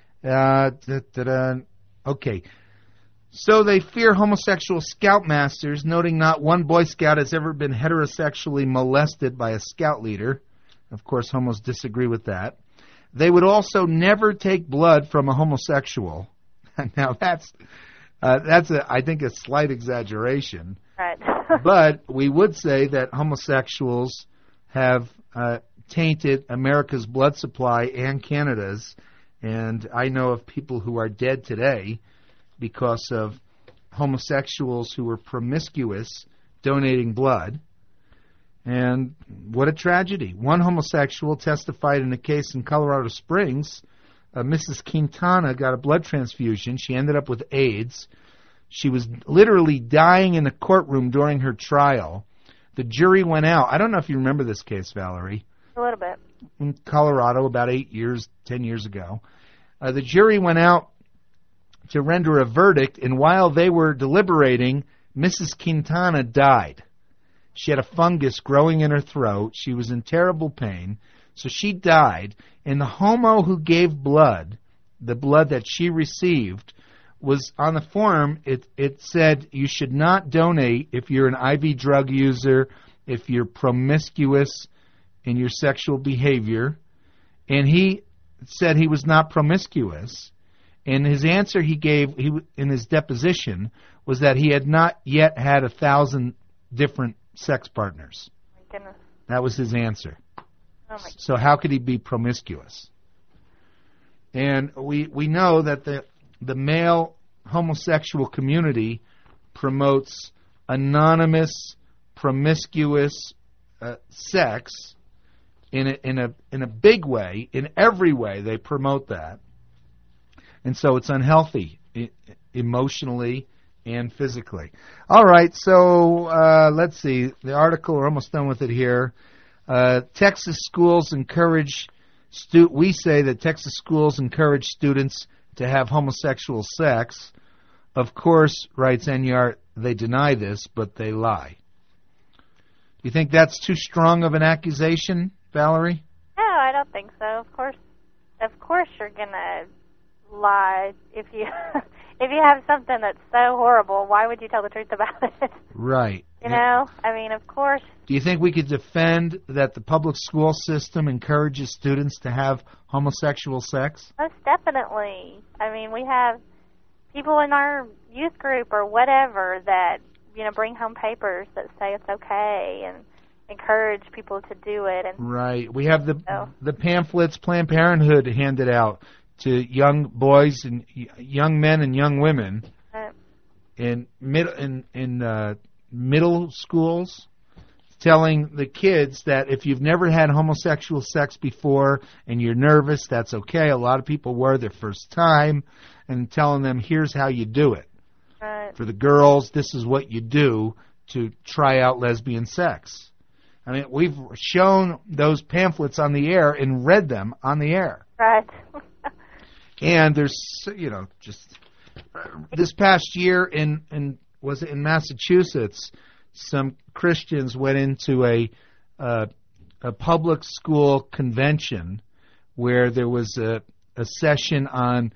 Okay. So they fear homosexual scoutmasters, noting not one Boy Scout has ever been heterosexually molested by a scout leader. Of course, homos disagree with that. They would also never take blood from a homosexual. Now that's I think a slight exaggeration. Right. But we would say that homosexuals have tainted America's blood supply and Canada's. And I know of people who are dead today because of homosexuals who were promiscuous donating blood. And what a tragedy. One homosexual testified in a case in Colorado Springs. Mrs. Quintana got a blood transfusion. She ended up with AIDS. She was literally dying in the courtroom during her trial. The jury went out. I don't know if you remember this case, Valerie. A little bit. In Colorado about 10 years ago. The jury went out to render a verdict, and while they were deliberating, Mrs. Quintana died. She had a fungus growing in her throat. She was in terrible pain, so she died. And the homo who gave blood, the blood that she received, was on the form. It said you should not donate if you're an IV drug user, if you're promiscuous in your sexual behavior. And he said he was not promiscuous. And his answer he gave in his deposition was that he had not yet had 1,000 different sex partners. My goodness. That was his answer. Oh my. So how could he be promiscuous? And we know that the male homosexual community promotes anonymous, promiscuous sex in a big way. In every way, they promote that. And so it's unhealthy emotionally and physically. All right, so let's see. The article, we're almost done with it here. Texas schools encourage, we say that Texas schools encourage students to have homosexual sex. Of course, writes Enyart, they deny this, but they lie. Do you think that's too strong of an accusation, Valerie? No, I don't think so. Of course you're gonna lie if you if you have something that's so horrible. Why would you tell the truth about it? Right. You know, I mean, of course. Do you think we could defend that the public school system encourages students to have homosexual sex? Most definitely. I mean, we have people in our youth group or whatever that, bring home papers that say it's okay and encourage people to do it. And right. We have the pamphlets Planned Parenthood handed out to young boys and young men and young women in middle schools, telling the kids that if you've never had homosexual sex before and you're nervous, that's okay. A lot of people were their first time, and telling them, here's how you do it. Right. For the girls, this is what you do to try out lesbian sex. I mean, we've shown those pamphlets on the air and read them on the air. Right. And there's, just this past year was it in Massachusetts, some Christians went into a public school convention where there was a session on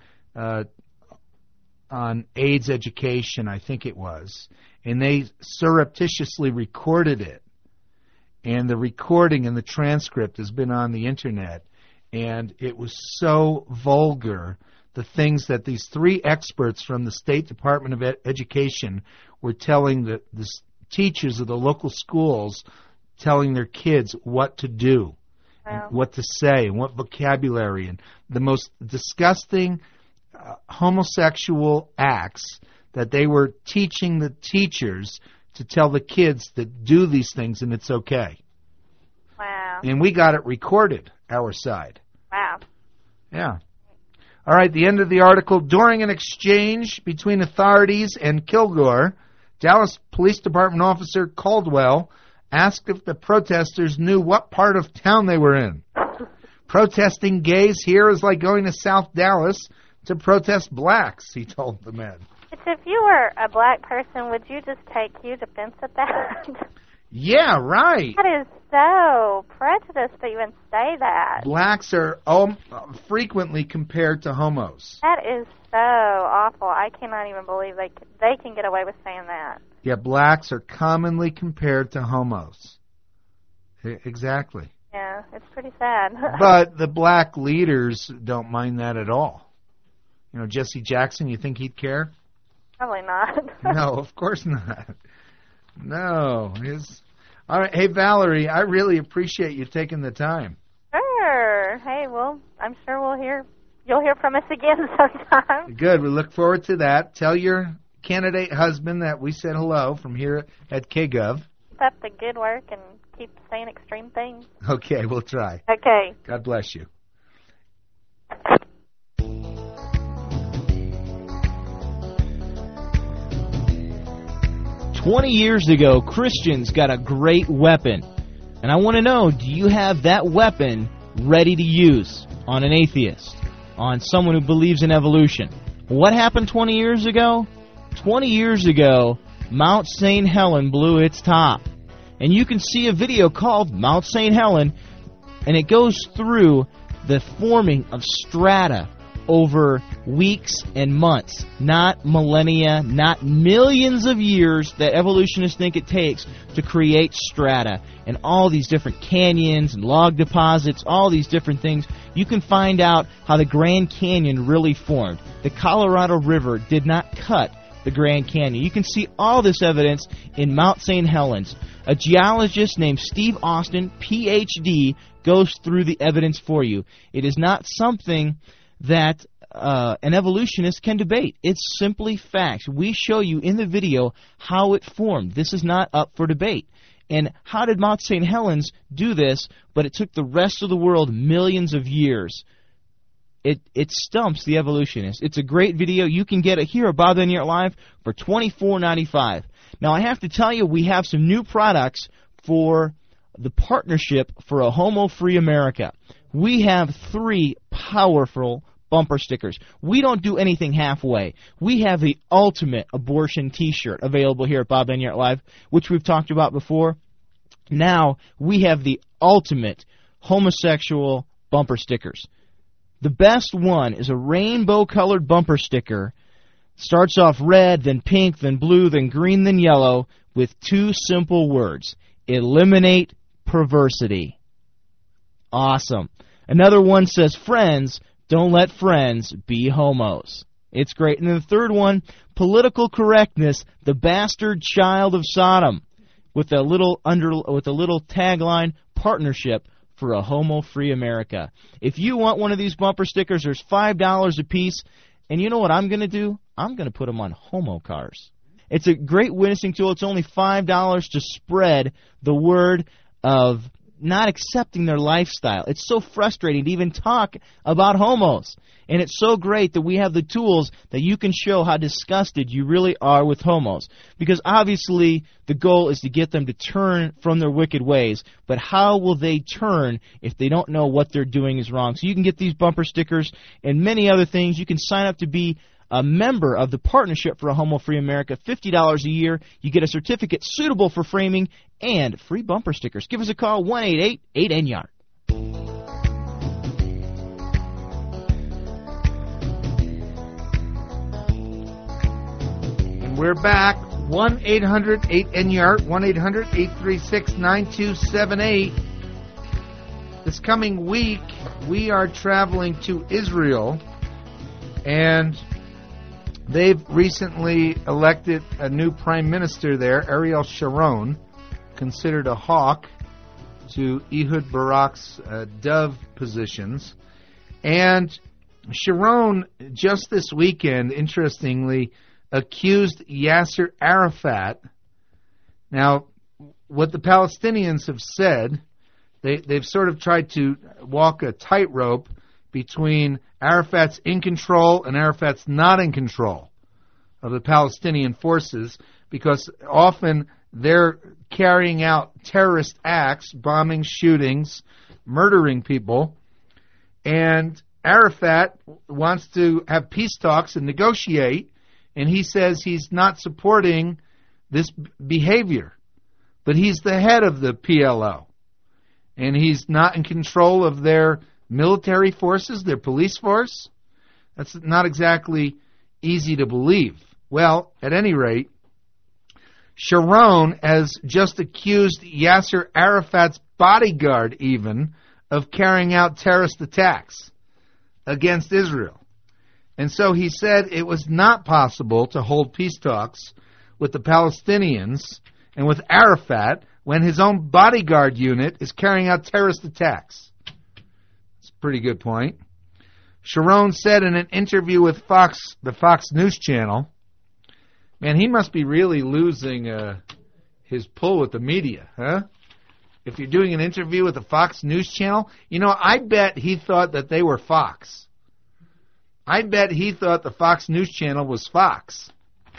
AIDS education, I think it was, and they surreptitiously recorded it. And the recording and the transcript has been on the internet, and it was so vulgar, the things that these 3 experts from the State Department of Education were telling the teachers of the local schools telling their kids what to do, and what to say, and what vocabulary, and the most disgusting homosexual acts that they were teaching the teachers to tell the kids that do these things and it's okay. Wow. And we got it recorded, our side. Wow. Yeah. All right, the end of the article. During an exchange between authorities and Kilgore, Dallas Police Department officer Caldwell asked if the protesters knew what part of town they were in. Protesting gays here is like going to South Dallas to protest blacks, he told the men. But if you were a black person, would you just take huge offense at that? Yeah, right. That is so prejudiced to even say that. Blacks are frequently compared to homos. That is so awful. I cannot even believe they can get away with saying that. Yeah, blacks are commonly compared to homos. Exactly. Yeah, it's pretty sad. But the black leaders don't mind that at all. You know, Jesse Jackson, you think he'd care? Probably not. No, of course not. No. All right. Hey, Valerie, I really appreciate you taking the time. Sure. Hey, well, I'm sure you'll hear from us again sometime. Good. We look forward to that. Tell your candidate husband that we said hello from here at KGov. Keep up the good work and keep saying extreme things. Okay, we'll try. Okay. God bless you. 20 years ago, Christians got a great weapon. And I want to know, do you have that weapon ready to use on an atheist, on someone who believes in evolution? What happened 20 years ago? 20 years ago, Mount St. Helen blew its top. And you can see a video called Mount St. Helen, and it goes through the forming of strata over weeks and months, not millennia, not millions of years that evolutionists think it takes to create strata and all these different canyons and log deposits, all these different things. You can find out how the Grand Canyon really formed. The Colorado River did not cut the Grand Canyon. You can see all this evidence in Mount St. Helens. A geologist named Steve Austin, Ph.D., goes through the evidence for you. It is not something that an evolutionist can debate. It's simply facts. We show you in the video how it formed. This is not up for debate. And how did Mount St. Helens do this, but it took the rest of the world millions of years? It stumps the evolutionists. It's a great video. You can get it here at Bob Enyart Live for $24.95. Now, I have to tell you, we have some new products for the Partnership for a Homo-Free America. We have 3 powerful bumper stickers. We don't do anything halfway. We have the ultimate abortion T-shirt available here at Bob Enyart Live, which we've talked about before. Now, we have the ultimate homosexual bumper stickers. The best one is a rainbow-colored bumper sticker. Starts off red, then pink, then blue, then green, then yellow, with 2 simple words. Eliminate perversity. Awesome. Another one says, friends, don't let friends be homos. It's great. And then the third one, political correctness, the bastard child of Sodom, with a little tagline, Partnership for a Homo-Free America. If you want one of these bumper stickers, there's $5 a piece. And you know what I'm going to do? I'm going to put them on homo cars. It's a great witnessing tool. It's only $5 to spread the word of not accepting their lifestyle. It's so frustrating to even talk about homos. And it's so great that we have the tools that you can show how disgusted you really are with homos. Because obviously the goal is to get them to turn from their wicked ways. But how will they turn if they don't know what they're doing is wrong? So you can get these bumper stickers and many other things. You can sign up to be a member of the Partnership for a Homo-Free America, $50 a year. You get a certificate suitable for framing and free bumper stickers. Give us a call, 1-888-8-ENYARD. And we're back, 1-800-8-ENYARD, 1-800-836-9278. This coming week, we are traveling to Israel, and They've recently elected a new prime minister there, Ariel Sharon, considered a hawk to Ehud Barak's dove positions. And Sharon, just this weekend, interestingly, accused Yasser Arafat. Now, what the Palestinians have said, they've sort of tried to walk a tightrope between Arafat's in control and Arafat's not in control of the Palestinian forces, because often they're carrying out terrorist acts, bombing, shootings, murdering people, and Arafat wants to have peace talks and negotiate, and he says he's not supporting this behavior. But he's the head of the PLO, and he's not in control of their military forces, their police force. That's not exactly easy to believe. Well, at any rate, Sharon has just accused Yasser Arafat's bodyguard even of carrying out terrorist attacks against Israel. And so he said it was not possible to hold peace talks with the Palestinians and with Arafat when his own bodyguard unit is carrying out terrorist attacks. It's a pretty good point. Sharon said in an interview with the Fox News Channel, man, he must be really losing his pull with the media, huh? If you're doing an interview with the Fox News Channel, I bet he thought that they were Fox. I bet he thought the Fox News Channel was Fox.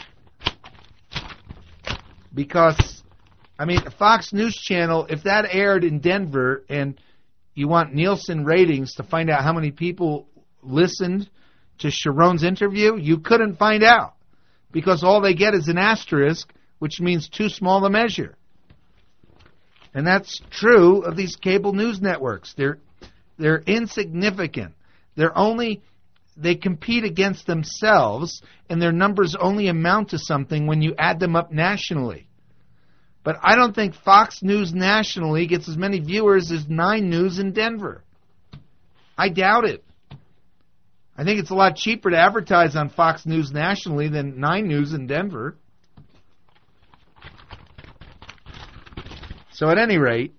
Because, the Fox News Channel, if that aired in Denver and you want Nielsen ratings to find out how many people listened to Sharon's interview, you couldn't find out. Because all they get is an asterisk, which means too small to measure. And that's true of these cable news networks. They're insignificant. They compete against themselves, and their numbers only amount to something when you add them up nationally. But I don't think Fox News nationally gets as many viewers as 9 News in Denver. I doubt it. I think it's a lot cheaper to advertise on Fox News nationally than 9 News in Denver. So at any rate,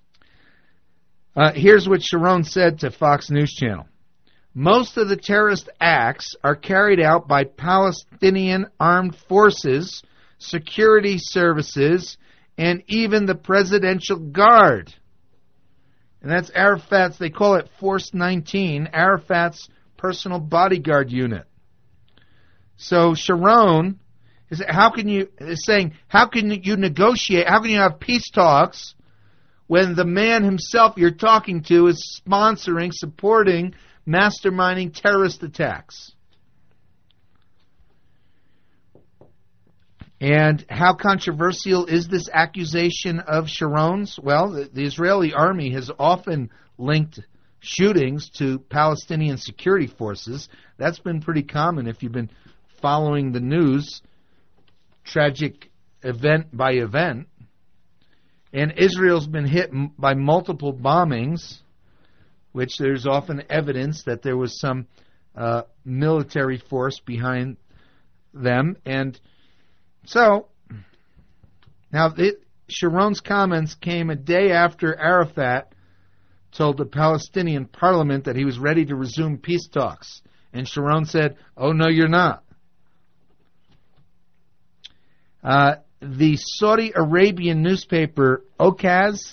here's what Sharon said to Fox News Channel. Most of the terrorist acts are carried out by Palestinian armed forces, security services, and even the Presidential Guard. And that's Arafat's, they call it Force 19, Arafat's personal bodyguard unit. So Sharon is saying, how can you negotiate, how can you have peace talks when the man himself you're talking to is sponsoring, supporting, masterminding terrorist attacks? And how controversial is this accusation of Sharon's? Well, the Israeli army has often linked shootings to Palestinian security forces. That's been pretty common if you've been following the news, tragic event by event. And Israel's been hit by multiple bombings, which there's often evidence that there was some military force behind them. And so, now Sharon's comments came a day after Arafat told the Palestinian parliament that he was ready to resume peace talks. And Sharon said, "Oh, no, you're not." The Saudi Arabian newspaper Okaz,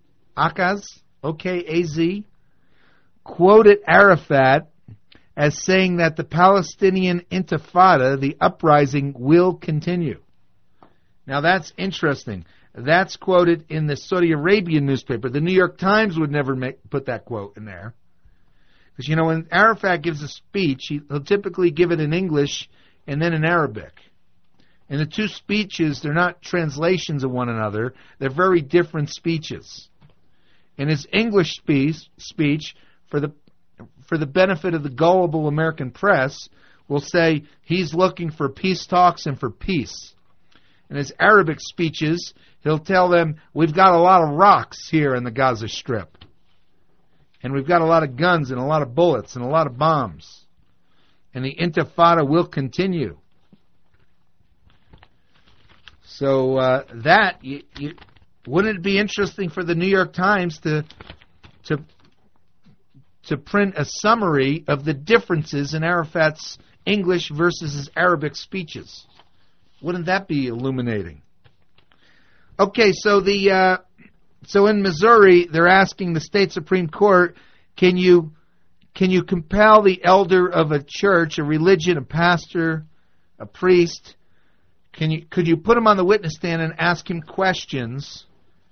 O-K-A-Z, quoted Arafat as saying that the Palestinian Intifada, the uprising, will continue. Now that's interesting. That's quoted in the Saudi Arabian newspaper. The New York Times would never put that quote in there. Because, when Arafat gives a speech, he'll typically give it in English and then in Arabic. And the two speeches, they're not translations of one another. They're very different speeches. And his English speech, for the benefit of the gullible American press, will say he's looking for peace talks and for peace. In his Arabic speeches, he'll tell them, we've got a lot of rocks here in the Gaza Strip. And we've got a lot of guns and a lot of bullets and a lot of bombs. And the Intifada will continue. So wouldn't it be interesting for the New York Times to print a summary of the differences in Arafat's English versus his Arabic speeches? Wouldn't that be illuminating? Okay, so in Missouri, they're asking the state Supreme Court, can you compel the elder of a church, a religion, a pastor, a priest, could you put him on the witness stand and ask him questions?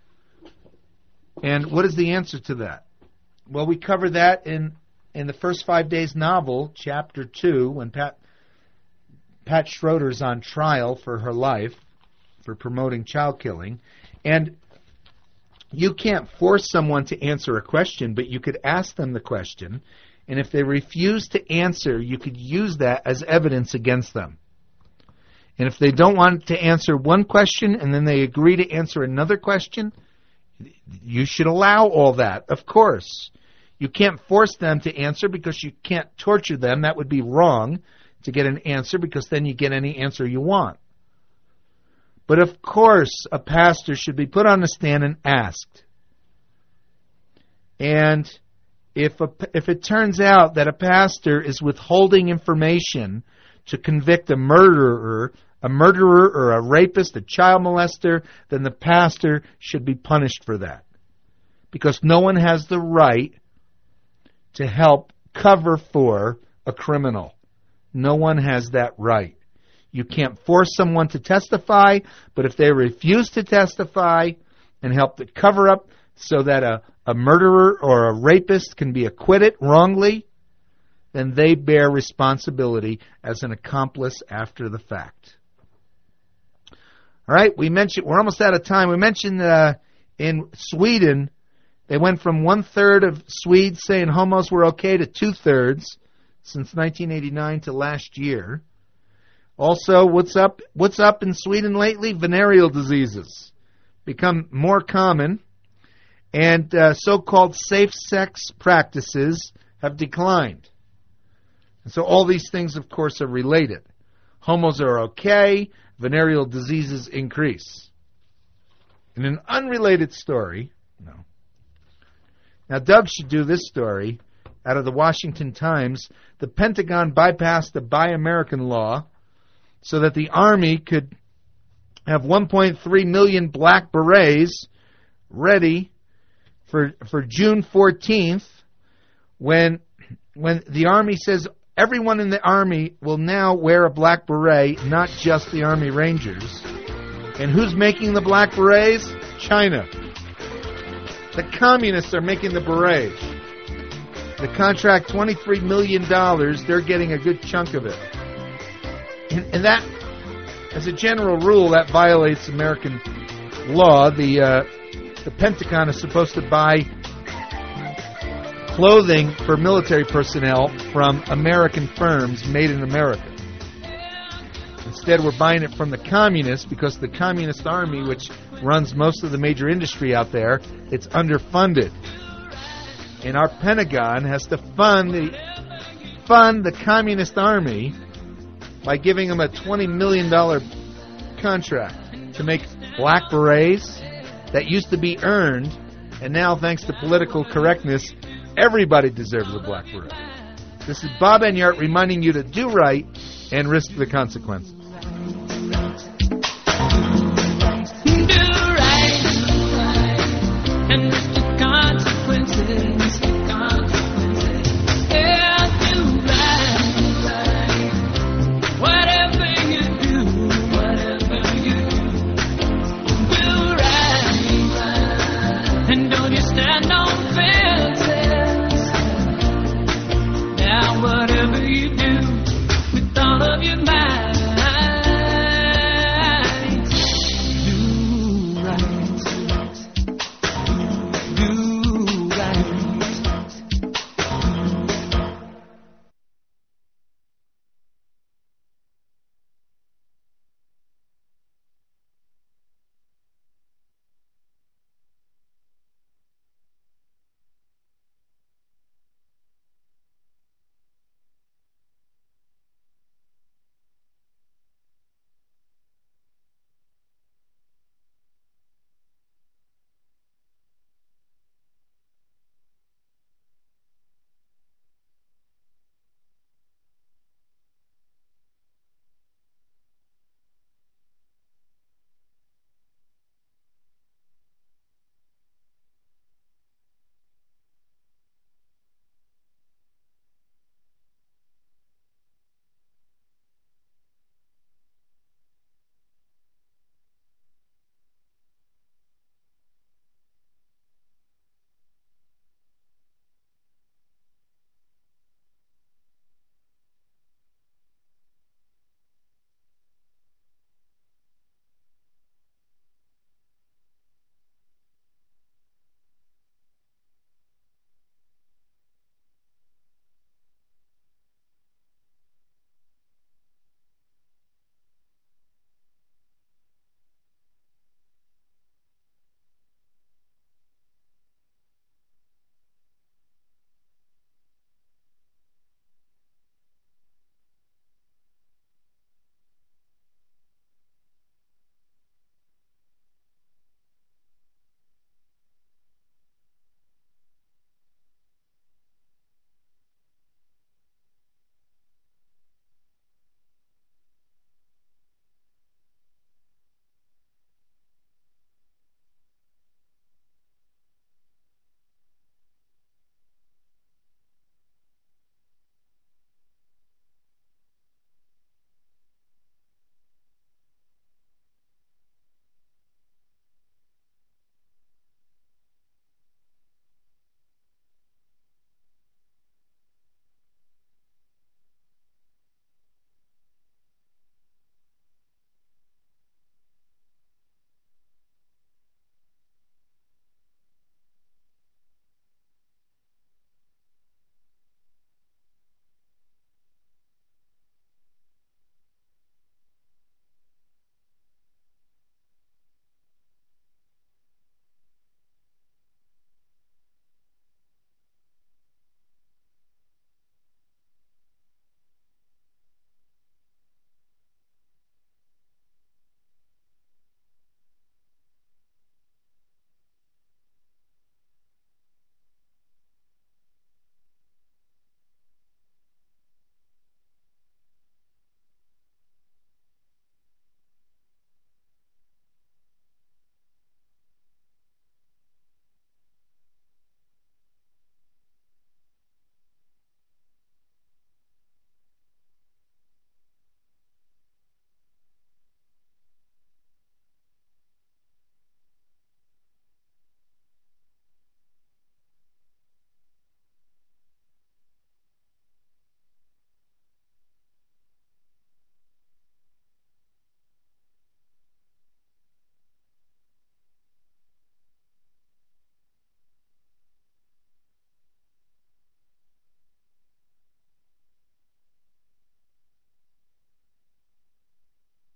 And what is the answer to that? Well, we cover that in the First 5 Days novel, Chapter 2, when Pat Schroeder's on trial for her life for promoting child killing. And you can't force someone to answer a question, but you could ask them the question, and if they refuse to answer, you could use that as evidence against them. And if they don't want to answer one question and then they agree to answer another question, you should allow all that, of course. You can't force them to answer because you can't torture them. That would be wrong to get an answer, because then you get any answer you want. But of course, a pastor should be put on the stand and asked. And if it turns out that a pastor is withholding information to convict a murderer or a rapist, a child molester, then the pastor should be punished for that. Because no one has the right to help cover for a criminal. No one has that right. You can't force someone to testify, but if they refuse to testify and help to cover up so that a murderer or a rapist can be acquitted wrongly, then they bear responsibility as an accomplice after the fact. All right, we're almost out of time. We mentioned in Sweden, they went from 1/3 of Swedes saying homos were okay to 2/3 since 1989 to last year. Also, what's up in Sweden lately? Venereal diseases become more common, and so-called safe sex practices have declined. And so all these things, of course, are related. Homos are okay, venereal diseases increase. In an unrelated story, no. Now, Doug should do this story out of the Washington Times. The Pentagon bypassed the Buy American law so that the Army could have 1.3 million black berets ready for June 14th when the Army says everyone in the Army will now wear a black beret, not just the Army Rangers. And who's making the black berets? China. The communists are making the berets. The contract, $23 million, they're getting a good chunk of it. And that, as a general rule, that violates American law. The Pentagon is supposed to buy clothing for military personnel from American firms made in America. Instead, we're buying it from the communists because the Communist Army, which runs most of the major industry out there, it's underfunded. And our Pentagon has to fund the Communist Army by giving them a $20 million contract to make black berets that used to be earned, and now, thanks to political correctness, everybody deserves a black beret. This is Bob Enyart reminding you to do right and risk the consequences.